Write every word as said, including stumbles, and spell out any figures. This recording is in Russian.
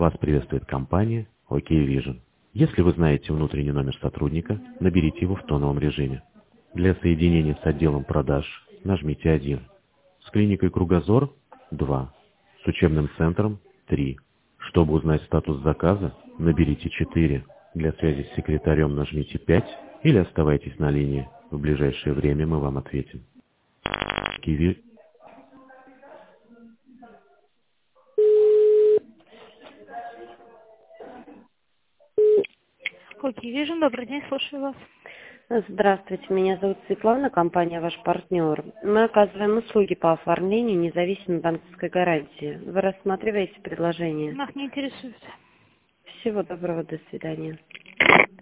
Вас приветствует компания Окей Vision. Если вы знаете внутренний номер сотрудника, наберите его в тоновом режиме. Для соединения с отделом продаж нажмите один. С клиникой Кругозор – два. С учебным центром – три. Чтобы узнать статус заказа, наберите четыре. Для связи с секретарем нажмите пять или оставайтесь на линии. В ближайшее время мы вам ответим. Киви... Окей, вижу. Добрый день, слушаю вас. Здравствуйте, меня зовут Светлана, компания «Ваш партнер». Мы оказываем услуги по оформлению независимой банковской гарантии. Вы рассматриваете предложение? Нас не интересует. Всего доброго, до свидания.